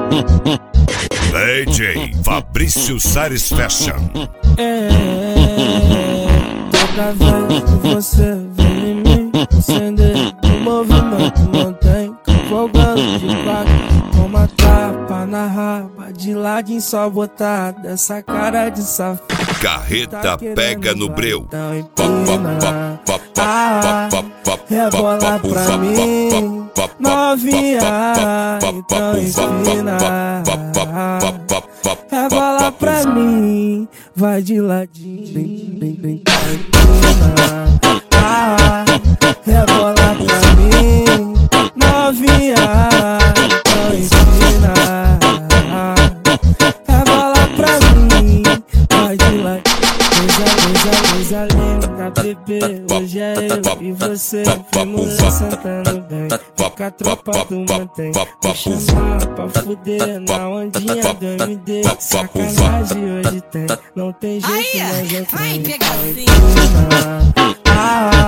DJ Fabrício Sares Fashion. Toda vez que você vem em mim, acender o movimento mantém folgando de quatro. Toma tapa na raba, de ladinho só botar dessa cara de safado. Carreta pega no breu. Então empina, rebola pra mim, novinha. Então empina, rebola pra mim, vai de ladinho, empina, rebola pra mim, novinha. Então empina, rebola pra mim, vai de ladinho. Coisa linda, bebê, hoje é eu e você. Vamos sentando bem, fica a tropa do mantém. Vou chamar pra fuder na ondinha do MD. Sacanagem hoje tem, não tem jeito, mas eu tenho.